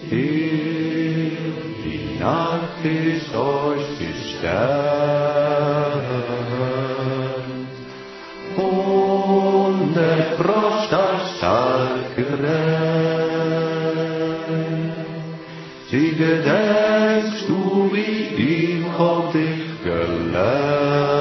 Die Nacht ist euch gestellt, und der Frost das stark gerät. Sie gedenkst du, wie ihm Gott dich gelehrt,